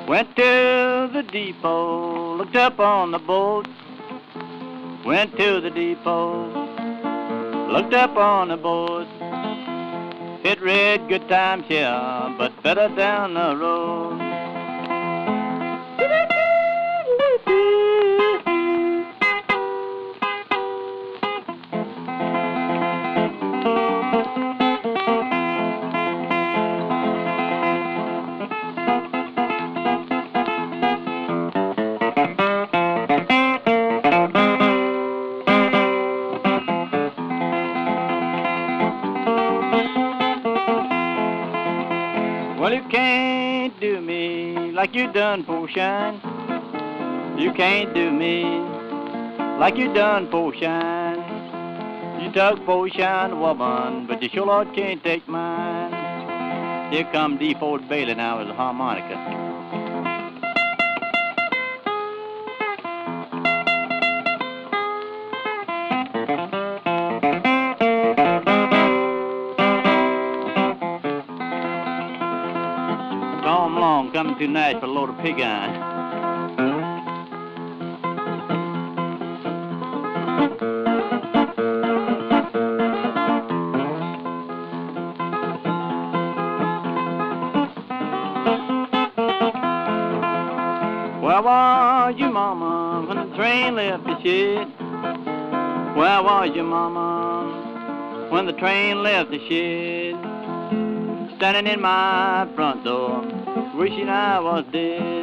Went to the depot, looked up on the boat. Went to the depot, looked up on the boat. It read good times here, but better down the road. Well, you can't do me like you done for Shine. You can't do me like you done for Shine. You took for Shine, woman, but you sure Lord can't take mine. Here come D. Ford Bailey now with a harmonica. Tom Long coming to Nashville, a load of pig iron. Where was you, mama, when the train left the shed? Where was you, mama, when the train left the shed? Standing in my front door, wishing I was dead.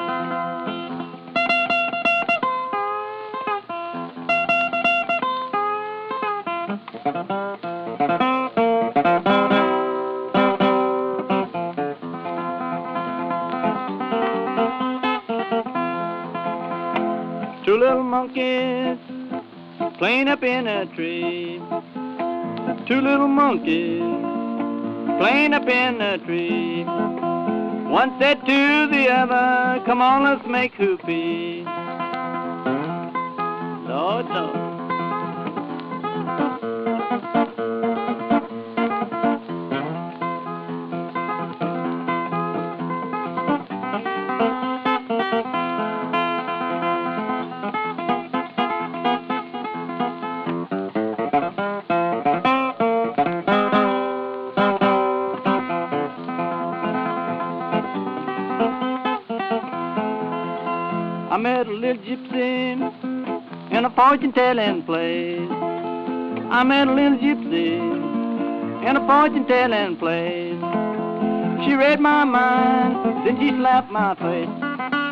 Two little monkeys playing up in a tree. Two little monkeys playing up in a tree. One said to the other, come on, let's make hoopy. Lord, Lord. I met a little gypsy in a fortune-telling place. I met a little gypsy in a fortune-telling place. She read my mind, then she slapped my face.